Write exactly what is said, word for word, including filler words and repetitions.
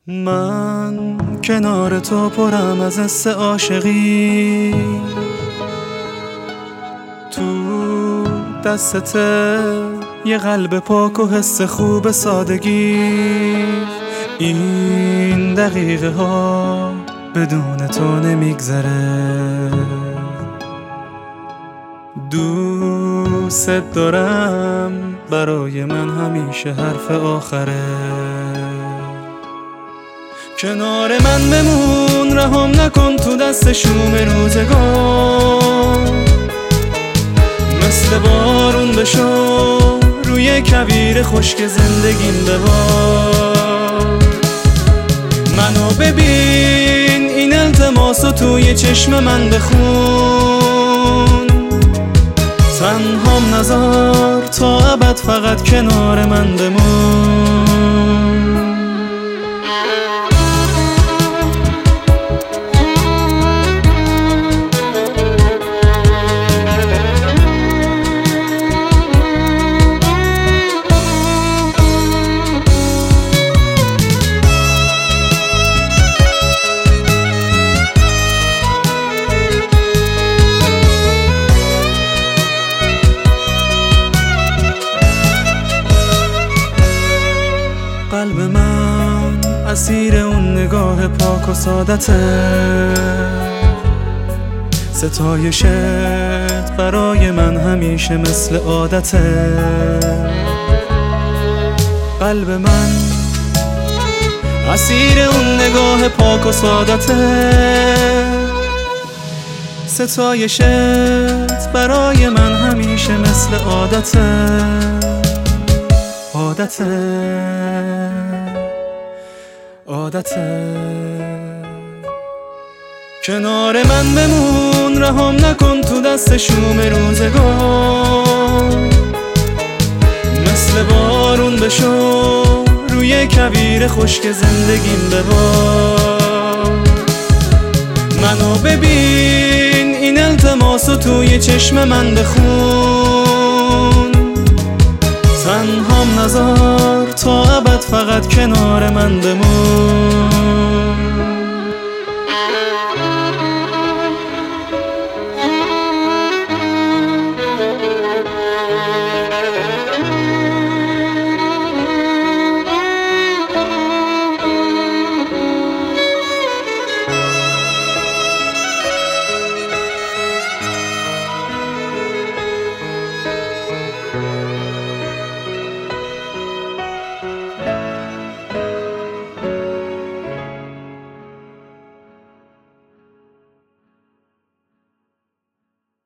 من کنار تو پرم از حس عاشقی، تو دستته یه قلب پاک و حس خوب سادگی. این دقیقه ها بدون تو نمیگذره، دوست دارم برای من همیشه حرف آخره. کنار من بمون، رهام نکن تو دست شوم روزگار، مثل بارون بشو روی کویر خشک زندگیم ببار. منو ببین، این التماسو توی چشم من بخون، تنهام نذار تا ابد فقط کنار من بمون. قلب من اسیر اون نگاه پاک و سادته، ستایشت برای من همیشه مثل عادته. قلب من اسیر اون نگاه پاک و سادته، ستایشت برای من همیشه مثل عادته. عادته عادته کنار من بمون، رهام نکن تو دست شوم روزگار، مثل بارون بشو روی کویر خشک زندگیم ببار. منو ببین، این التماسو توی چشم من بخون، تنهام نذار تا ابد فقط کنار من بمون.